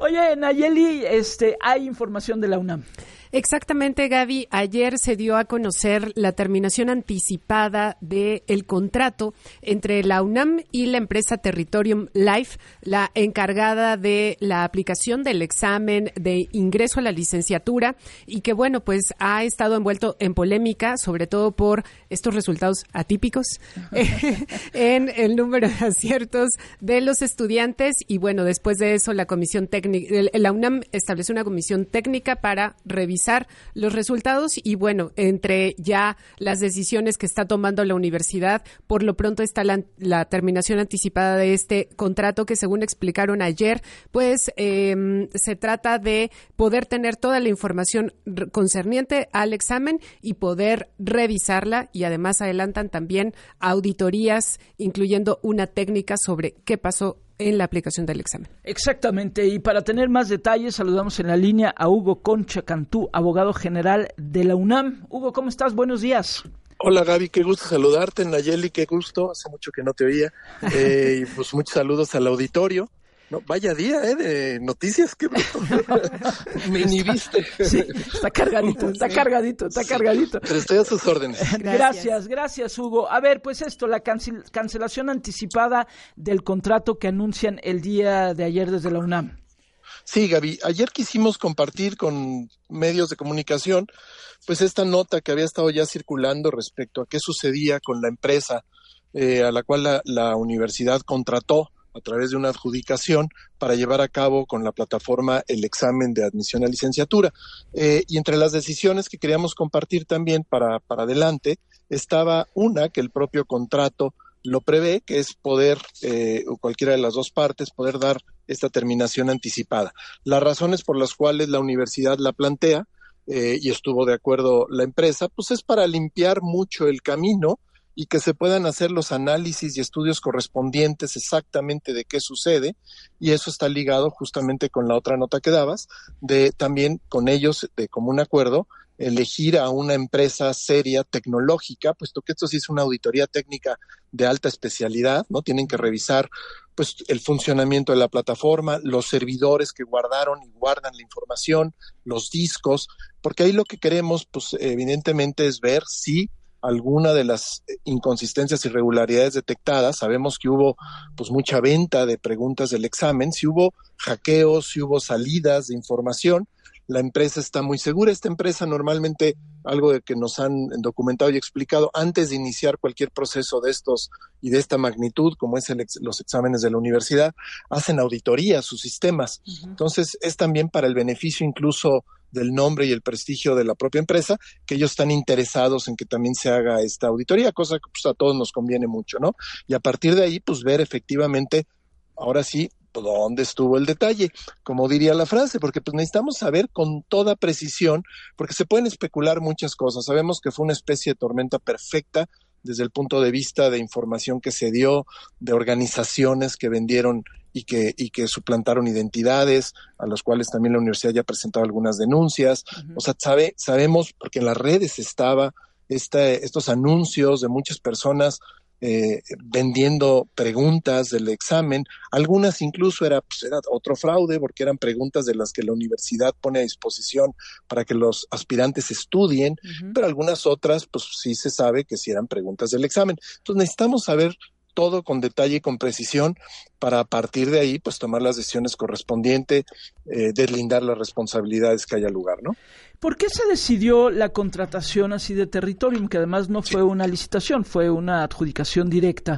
Oye, Nayeli, hay información de la UNAM. Exactamente, Gaby. Ayer se dio a conocer la terminación anticipada del contrato entre la UNAM y la empresa Territorium Life, la encargada de la aplicación del examen de ingreso a la licenciatura y que, bueno, pues ha estado envuelto en polémica, sobre todo por estos resultados atípicos en el número de aciertos de los estudiantes. Y, bueno, después de eso, la comisión técnica, la UNAM estableció una comisión técnica para revisar los resultados y bueno, entre ya las decisiones que está tomando la universidad, por lo pronto está la terminación anticipada de este contrato que según explicaron ayer, pues se trata de poder tener toda la información concerniente al examen y poder revisarla y además adelantan también auditorías, incluyendo una técnica sobre qué pasó en la aplicación del examen. Exactamente, y para tener más detalles saludamos en la línea a Hugo Concha Cantú, abogado general de la UNAM. Hugo, ¿cómo estás? Buenos días. Hola Gaby, qué gusto saludarte. Nayeli, qué gusto, hace mucho que no te oía. Y pues muchos saludos al auditorio. No, vaya día, de noticias, qué bruto. Me inhibiste. Sí, está cargadito. Pero estoy a sus órdenes. Gracias, Hugo. A ver, pues la cancelación anticipada del contrato que anuncian el día de ayer desde la UNAM. Sí, Gaby, ayer quisimos compartir con medios de comunicación, pues esta nota que había estado ya circulando respecto a qué sucedía con la empresa a la cual la universidad contrató a través de una adjudicación para llevar a cabo con la plataforma el examen de admisión a licenciatura. Y entre las decisiones que queríamos compartir también para adelante, estaba una que el propio contrato lo prevé, que es poder, o cualquiera de las dos partes, poder dar esta terminación anticipada. Las razones por las cuales la universidad la plantea, y estuvo de acuerdo la empresa, pues es para limpiar mucho el camino y que se puedan hacer los análisis y estudios correspondientes exactamente de qué sucede, y eso está ligado justamente con la otra nota que dabas, de también con ellos, de común acuerdo, elegir a una empresa seria, tecnológica, puesto que esto sí es una auditoría técnica de alta especialidad, ¿no? Tienen que revisar pues el funcionamiento de la plataforma, los servidores que guardaron y guardan la información, los discos, porque ahí lo que queremos, pues evidentemente es ver si alguna de las inconsistencias, irregularidades detectadas, sabemos que hubo pues mucha venta de preguntas del examen, si hubo hackeos, si hubo salidas de información, la empresa está muy segura. Esta empresa normalmente, algo de que nos han documentado y explicado, antes de iniciar cualquier proceso de estos y de esta magnitud, como es los exámenes de la universidad, hacen auditoría a sus sistemas. Uh-huh. Entonces, es también para el beneficio incluso del nombre y el prestigio de la propia empresa, que ellos están interesados en que también se haga esta auditoría, cosa que pues a todos nos conviene mucho, ¿no? Y a partir de ahí, pues ver efectivamente, ahora sí, dónde estuvo el detalle, como diría la frase, porque pues necesitamos saber con toda precisión, porque se pueden especular muchas cosas. Sabemos que fue una especie de tormenta perfecta desde el punto de vista de información que se dio, de organizaciones que vendieron y que suplantaron identidades, a las cuales también la universidad ya ha presentado algunas denuncias. Uh-huh. O sea, sabemos, porque en las redes estaba estos anuncios de muchas personas vendiendo preguntas del examen, algunas incluso era otro fraude porque eran preguntas de las que la universidad pone a disposición para que los aspirantes estudien, uh-huh. Pero algunas otras pues sí se sabe que sí eran preguntas del examen. Entonces necesitamos saber todo con detalle y con precisión para a partir de ahí pues tomar las decisiones correspondientes, deslindar las responsabilidades que haya lugar, ¿no? ¿Por qué se decidió la contratación así de Territorium, que además no fue una licitación, fue una adjudicación directa?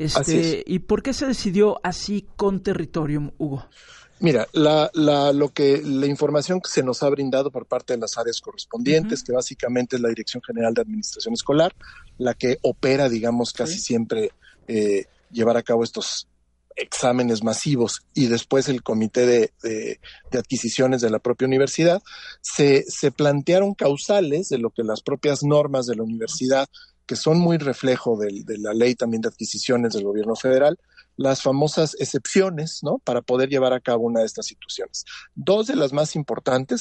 ¿Y por qué se decidió así con Territorium, Hugo? Mira, la información que se nos ha brindado por parte de las áreas correspondientes, uh-huh. Que básicamente es la Dirección General de Administración Escolar, la que opera, digamos, casi siempre llevar a cabo estos exámenes masivos, y después el comité de adquisiciones de la propia universidad, se plantearon causales de lo que las propias normas de la universidad, que son muy reflejo de la ley también de adquisiciones del gobierno federal, las famosas excepciones, ¿no? Para poder llevar a cabo una de estas situaciones. Dos de las más importantes, que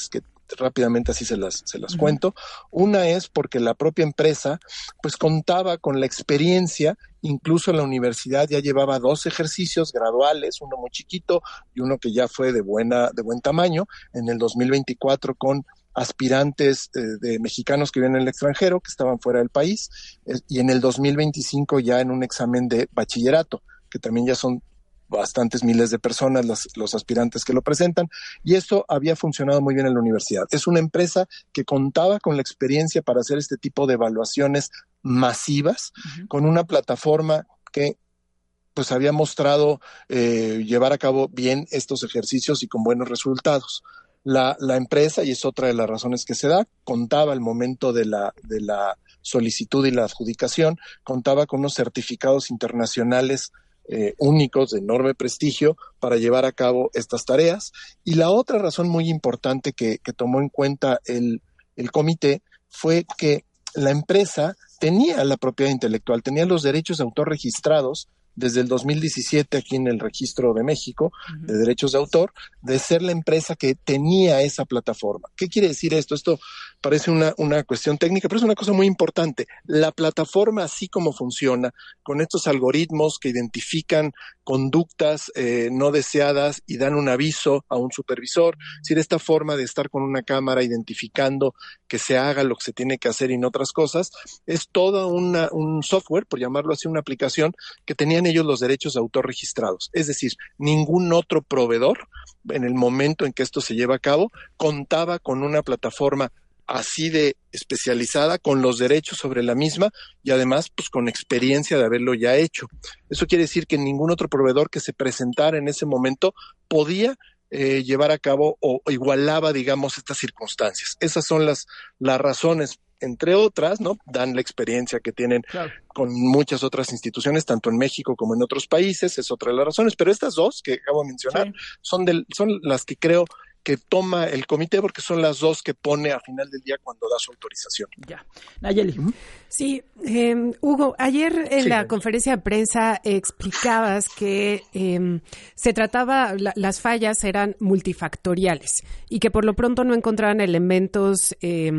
rápidamente así se las cuento. Una es porque la propia empresa pues contaba con la experiencia, incluso la universidad ya llevaba 2 ejercicios graduales, uno muy chiquito y uno que ya fue de buen tamaño, en el 2024 con aspirantes de mexicanos que viven en el extranjero, que estaban fuera del país, y en el 2025 ya en un examen de bachillerato, que también ya son bastantes miles de personas los aspirantes que lo presentan, y esto había funcionado muy bien en la universidad. Es una empresa que contaba con la experiencia para hacer este tipo de evaluaciones masivas, con una plataforma que pues había mostrado llevar a cabo bien estos ejercicios y con buenos resultados. La empresa, y es otra de las razones que se da, contaba al momento de la solicitud y la adjudicación, contaba con unos certificados internacionales únicos de enorme prestigio para llevar a cabo estas tareas. Y la otra razón muy importante que tomó en cuenta el comité fue que la empresa tenía la propiedad intelectual, tenía los derechos de autor registrados desde el 2017 aquí en el Registro de México de Derechos de Autor, de ser la empresa que tenía esa plataforma. ¿Qué quiere decir esto? Esto parece una cuestión técnica, pero es una cosa muy importante. La plataforma, así como funciona, con estos algoritmos que identifican conductas no deseadas y dan un aviso a un supervisor, es decir, esta forma de estar con una cámara identificando que se haga lo que se tiene que hacer y no otras cosas, es todo un software, por llamarlo así, una aplicación que tenían ellos los derechos de autor registrados. Es decir, ningún otro proveedor, en el momento en que esto se lleva a cabo, contaba con una plataforma así de especializada, con los derechos sobre la misma y además pues con experiencia de haberlo ya hecho. Eso quiere decir que ningún otro proveedor que se presentara en ese momento podía llevar a cabo o igualaba, digamos, estas circunstancias. Esas son las razones, entre otras, ¿no? Dan la experiencia que tienen con muchas otras instituciones, tanto en México como en otros países, es otra de las razones, pero estas dos que acabo de mencionar son las que creo que toma el comité, porque son las dos que pone a final del día cuando da su autorización. Ya. Nayeli. Sí, Hugo, ayer en la conferencia de prensa explicabas que se trataba, las fallas eran multifactoriales y que por lo pronto no encontraban elementos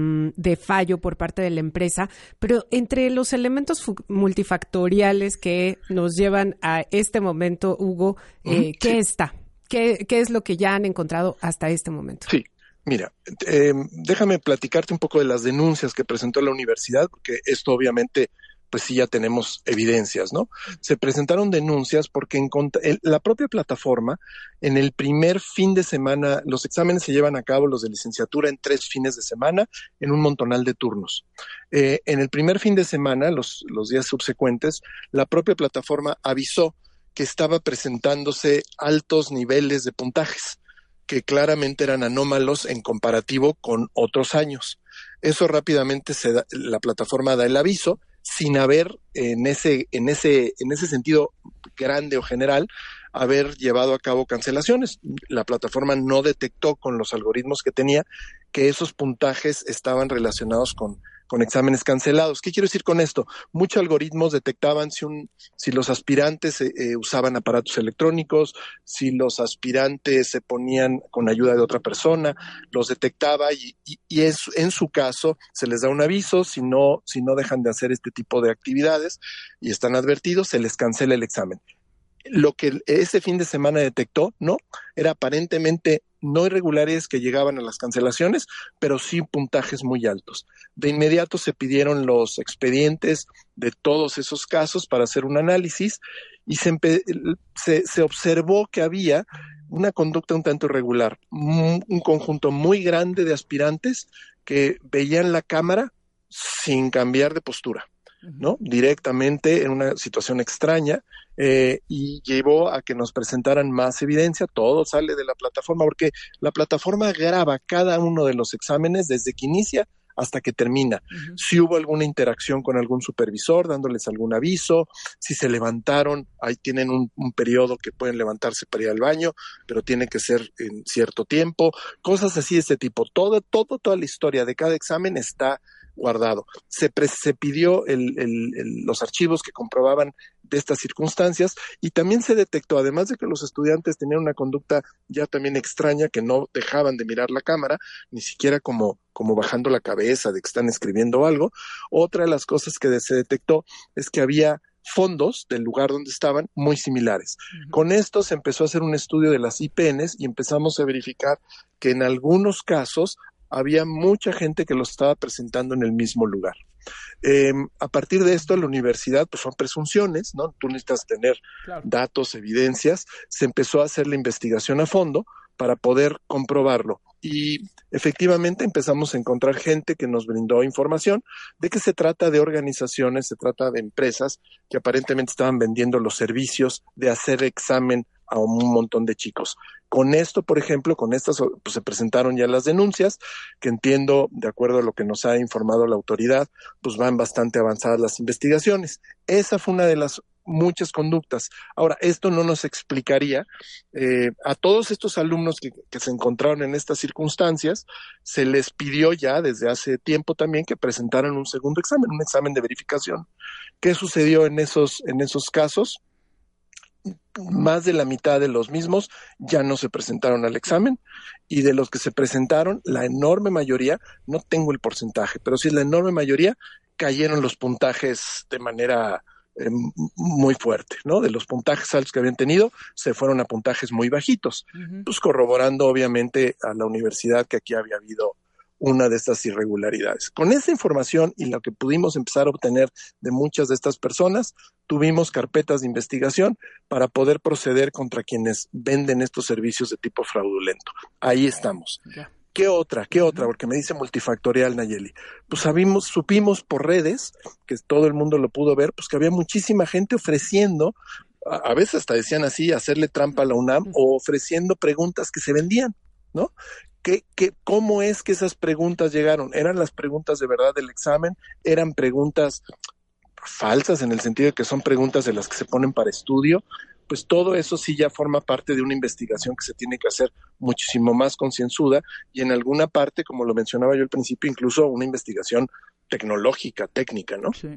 de fallo por parte de la empresa, pero entre los elementos multifactoriales que nos llevan a este momento, Hugo, ¿qué está? ¿Qué es lo que ya han encontrado hasta este momento? Sí, mira, déjame platicarte un poco de las denuncias que presentó la universidad, porque esto obviamente, pues sí ya tenemos evidencias, ¿no? Se presentaron denuncias porque la propia plataforma, en el primer fin de semana, los exámenes se llevan a cabo, los de licenciatura, en 3 fines de semana, en un montonal de turnos. En el primer fin de semana, los días subsecuentes, la propia plataforma avisó que estaba presentándose altos niveles de puntajes, que claramente eran anómalos en comparativo con otros años. Eso rápidamente la plataforma da el aviso, sin haber en ese sentido grande o general, haber llevado a cabo cancelaciones. La plataforma no detectó con los algoritmos que tenía que esos puntajes estaban relacionados con exámenes cancelados. ¿Qué quiero decir con esto? Muchos algoritmos detectaban si los aspirantes usaban aparatos electrónicos, si los aspirantes se ponían con ayuda de otra persona, los detectaba y en su caso se les da un aviso, si no dejan de hacer este tipo de actividades y están advertidos, se les cancela el examen. Lo que ese fin de semana detectó, ¿no? Era aparentemente no irregularidades que llegaban a las cancelaciones, pero sí puntajes muy altos. De inmediato se pidieron los expedientes de todos esos casos para hacer un análisis y se observó que había una conducta un tanto irregular, un conjunto muy grande de aspirantes que veían la cámara sin cambiar de postura, ¿no? Directamente en una situación extraña, y llevó a que nos presentaran más evidencia. Todo sale de la plataforma porque la plataforma graba cada uno de los exámenes desde que inicia hasta que termina. Si hubo alguna interacción con algún supervisor dándoles algún aviso, si se levantaron, ahí tienen un periodo que pueden levantarse para ir al baño, pero tiene que ser en cierto tiempo, cosas así de este tipo. Toda la historia de cada examen está guardado. Se pidió los archivos que comprobaban de estas circunstancias y también se detectó, además de que los estudiantes tenían una conducta ya también extraña, que no dejaban de mirar la cámara, ni siquiera como bajando la cabeza de que están escribiendo algo. Otra de las cosas que se detectó es que había fondos del lugar donde estaban muy similares. Uh-huh. Con esto se empezó a hacer un estudio de las IPNs y empezamos a verificar que en algunos casos había mucha gente que lo estaba presentando en el mismo lugar. A partir de esto, la universidad, pues son presunciones, ¿no? Tú necesitas tener datos, evidencias. Se empezó a hacer la investigación a fondo para poder comprobarlo. Y efectivamente empezamos a encontrar gente que nos brindó información de que se trata de organizaciones, se trata de empresas que aparentemente estaban vendiendo los servicios de hacer examen a un montón de chicos. Con esto, por ejemplo, con estas, pues se presentaron ya las denuncias, que entiendo, de acuerdo a lo que nos ha informado la autoridad, pues van bastante avanzadas las investigaciones. Esa fue una de las muchas conductas. Ahora, esto no nos explicaría a todos estos alumnos que se encontraron en estas circunstancias, se les pidió ya desde hace tiempo también que presentaran un segundo examen, un examen de verificación. ¿Qué sucedió en esos casos? Más de la mitad de los mismos ya no se presentaron al examen, y de los que se presentaron, la enorme mayoría, no tengo el porcentaje, pero sí la enorme mayoría, cayeron los puntajes de manera muy fuerte, ¿no? De los puntajes altos que habían tenido, se fueron a puntajes muy bajitos, pues corroborando obviamente a la universidad que aquí había habido una de estas irregularidades. Con esta información y lo que pudimos empezar a obtener de muchas de estas personas, tuvimos carpetas de investigación para poder proceder contra quienes venden estos servicios de tipo fraudulento. Ahí estamos. ¿Qué otra? Porque me dice multifactorial, Nayeli. Pues supimos por redes, que todo el mundo lo pudo ver, pues que había muchísima gente ofreciendo, a veces hasta decían así, hacerle trampa a la UNAM, o ofreciendo preguntas que se vendían, ¿no? ¿Cómo es que esas preguntas llegaron? ¿Eran las preguntas de verdad del examen? ¿Eran preguntas falsas en el sentido de que son preguntas de las que se ponen para estudio? Pues todo eso sí ya forma parte de una investigación que se tiene que hacer muchísimo más concienzuda y en alguna parte, como lo mencionaba yo al principio, incluso una investigación tecnológica, técnica, ¿no? Sí.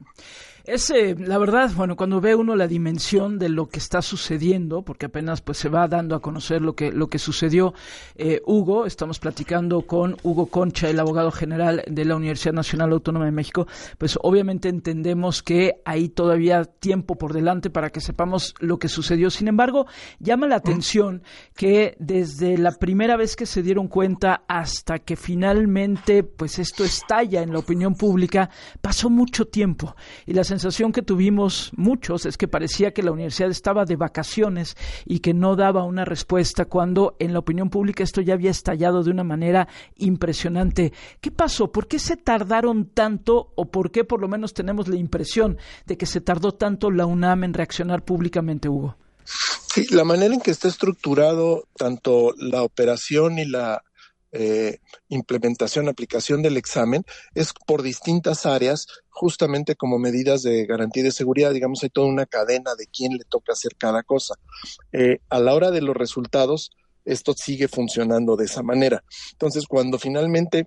La verdad, bueno, cuando ve uno la dimensión de lo que está sucediendo, porque apenas pues se va dando a conocer lo que sucedió, Hugo, estamos platicando con Hugo Concha, el abogado general de la Universidad Nacional Autónoma de México, pues obviamente entendemos que hay todavía tiempo por delante para que sepamos lo que sucedió. Sin embargo, llama la atención que desde la primera vez que se dieron cuenta hasta que finalmente pues esto estalla en la opinión pública, pasó mucho tiempo, y la sensación que tuvimos muchos es que parecía que la universidad estaba de vacaciones y que no daba una respuesta, cuando en la opinión pública esto ya había estallado de una manera impresionante. ¿Qué pasó? ¿Por qué se tardaron tanto, o por qué por lo menos tenemos la impresión de que se tardó tanto la UNAM en reaccionar públicamente, Hugo? Sí, la manera en que está estructurado tanto la operación y la implementación, aplicación del examen, es por distintas áreas, justamente como medidas de garantía de seguridad. Digamos, hay toda una cadena de quién le toca hacer cada cosa. A la hora de los resultados, esto sigue funcionando de esa manera. Entonces, cuando finalmente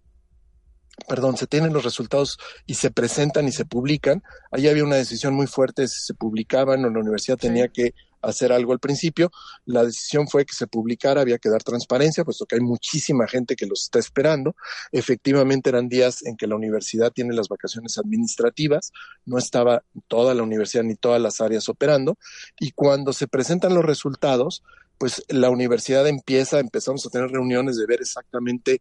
se tienen los resultados y se presentan y se publican, ahí había una decisión muy fuerte de si se publicaban o la universidad tenía que hacer algo al principio. La decisión fue que se publicara, había que dar transparencia, puesto que hay muchísima gente que los está esperando. Efectivamente eran días en que la universidad tiene las vacaciones administrativas, no estaba toda la universidad ni todas las áreas operando, y cuando se presentan los resultados, pues la universidad empezamos a tener reuniones de ver exactamente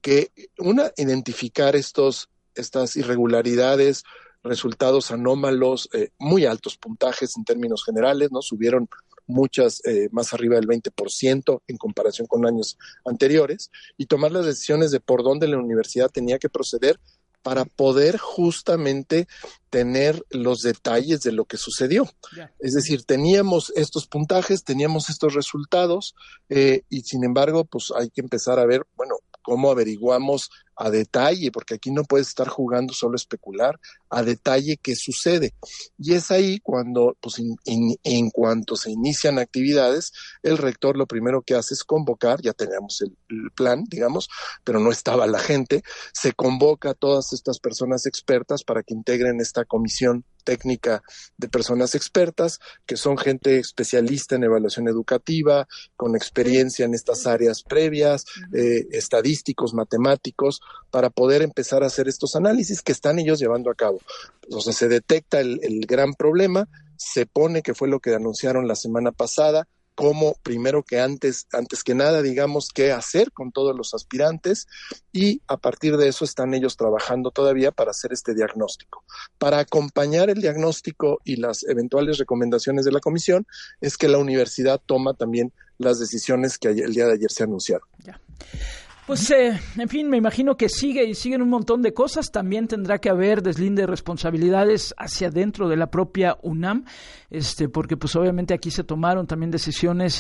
identificar estas irregularidades, resultados anómalos, muy altos puntajes en términos generales, ¿no? Subieron muchas más arriba del 20% en comparación con años anteriores, y tomar las decisiones de por dónde la universidad tenía que proceder para poder justamente tener los detalles de lo que sucedió. Es decir, teníamos estos puntajes, teníamos estos resultados, y sin embargo, pues hay que empezar a ver, bueno, cómo averiguamos a detalle, porque aquí no puedes estar jugando solo a especular, a detalle qué sucede. Y es ahí cuando, pues en cuanto se inician actividades, el rector lo primero que hace es convocar, ya teníamos el plan, digamos, pero no estaba la gente, se convoca a todas estas personas expertas para que integren esta comisión técnica de personas expertas, que son gente especialista en evaluación educativa, con experiencia en estas áreas previas, estadísticos, matemáticos, para poder empezar a hacer estos análisis que están ellos llevando a cabo. Entonces se detecta el gran problema, se pone, que fue lo que anunciaron la semana pasada, como primero que antes que nada, digamos, qué hacer con todos los aspirantes, y a partir de eso están ellos trabajando todavía para hacer este diagnóstico. Para acompañar el diagnóstico y las eventuales recomendaciones de la comisión, es que la universidad toma también las decisiones que el día de ayer se anunciaron. Ya. Pues, en fin, me imagino que siguen un montón de cosas. También tendrá que haber deslinde de responsabilidades hacia dentro de la propia UNAM, porque pues obviamente aquí se tomaron también decisiones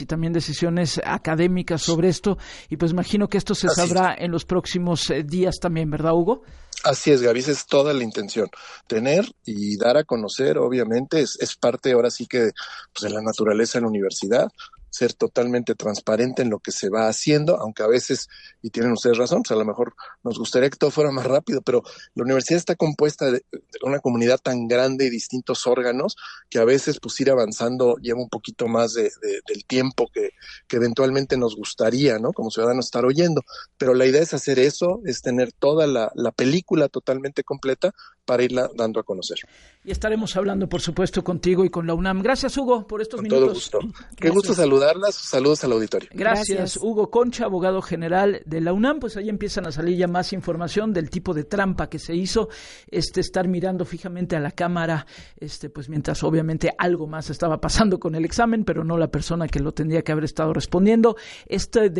académicas sobre esto, y pues imagino que esto se sabrá en los próximos días también, ¿verdad, Hugo? Así es, Gaby, esa es toda la intención. Tener y dar a conocer, obviamente, es parte ahora sí que pues, de la naturaleza de la universidad. Ser totalmente transparente en lo que se va haciendo, aunque a veces, y tienen ustedes razón, pues a lo mejor nos gustaría que todo fuera más rápido, pero la universidad está compuesta de una comunidad tan grande y distintos órganos que a veces pues ir avanzando lleva un poquito más del tiempo que eventualmente nos gustaría, ¿no? Como ciudadanos estar oyendo, pero la idea es hacer eso, es tener toda la película totalmente completa para irla dando a conocer. Y estaremos hablando, por supuesto, contigo y con la UNAM. Gracias, Hugo, por estos minutos. Con todo gusto. Qué gusto saludarlas. Saludos al auditorio. Gracias, Hugo Concha, abogado general de la UNAM. Pues ahí empiezan a salir ya más información del tipo de trampa que se hizo, estar mirando fijamente a la cámara, pues mientras obviamente algo más estaba pasando con el examen, pero no la persona que lo tendría que haber estado respondiendo. De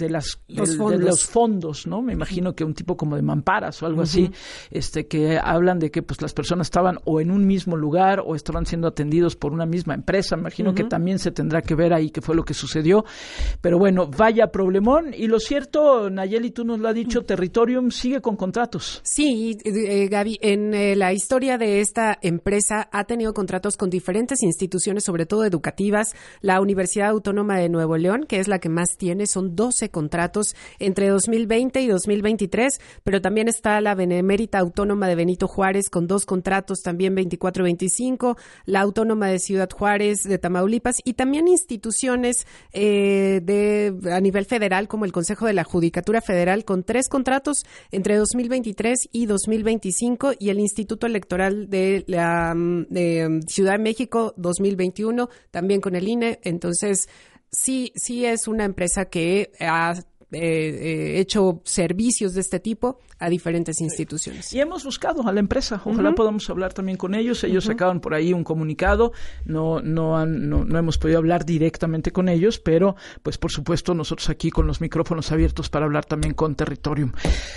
los fondos, ¿no? Me imagino que un tipo como de mamparas o algo así, que hablan de que pues las personas estaban o en un mismo lugar o estaban siendo atendidos por una misma empresa. Me imagino que también se tendrá que ver ahí qué fue lo que sucedió. Pero bueno, vaya problemón. Y lo cierto, Nayeli, tú nos lo has dicho, Territorium sigue con contratos. Sí, Gaby, en la historia de esta empresa ha tenido contratos con diferentes instituciones, sobre todo educativas. La Universidad Autónoma de Nuevo León, que es la que más tiene, son 12 contratos entre 2020 y 2023, pero también está la Benemérita Autónoma de Benito Juárez con 2 contratos, también 24 y 25, la Autónoma de Ciudad Juárez de Tamaulipas, y también instituciones a nivel federal, como el Consejo de la Judicatura Federal, con 3 contratos entre 2023 y 2025, y el Instituto Electoral de la Ciudad de México 2021, también con el INE. Entonces, sí es una empresa que ha hecho servicios de este tipo a diferentes instituciones. Y hemos buscado a la empresa, ojalá podamos hablar también con ellos. Ellos sacaban por ahí un comunicado, no hemos podido hablar directamente con ellos, pero pues por supuesto nosotros aquí con los micrófonos abiertos para hablar también con Territorium.